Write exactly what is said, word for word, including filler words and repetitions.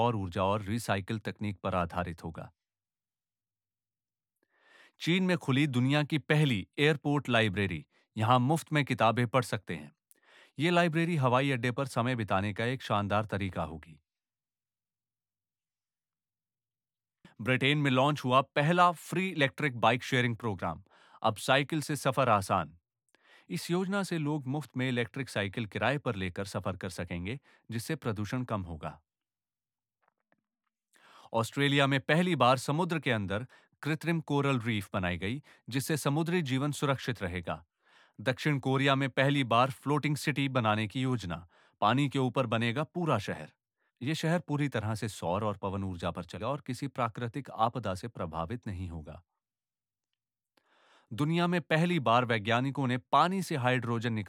और ऊर्जा और रिसाइकिल तकनीक पर आधारित होगा। चीन में खुली दुनिया की पहली एयरपोर्ट लाइब्रेरी, यहां मुफ्त में किताबें पढ़ सकते हैं। ये लाइब्रेरी हवाई अड्डे पर समय बिताने का एक शानदार तरीका होगी। ब्रिटेन में लॉन्च हुआ पहला free electric bike sharing program. अब साइकिल से सफर आसान। इस योजना से लोग मुफ्त में इलेक्ट्रिक साइकिल किराए पर लेकर सफर कर सकेंगे, जिससे प्रदूषण कम होगा। ऑस्ट्रेलिया में पहली बार समुद्र के अंदर कृत्रिम कोरल रीफ बनाई गई, जिससे समुद्री जीवन सुरक्षित रहेगा। दक्षिण कोरिया में पहली बार फ्लोटिंग सिटी बनाने की योजना। पानी के ऊपर बनेगा पूरा शहर। यह शहर पूरी तरह से सौर और पवन ऊर्जा पर चले और किसी प्राकृतिक आपदा से प्रभावित नहीं होगा। दुनिया में पहली बार वैज्ञानिकों ने पानी से हाइड्रोजन निकाला।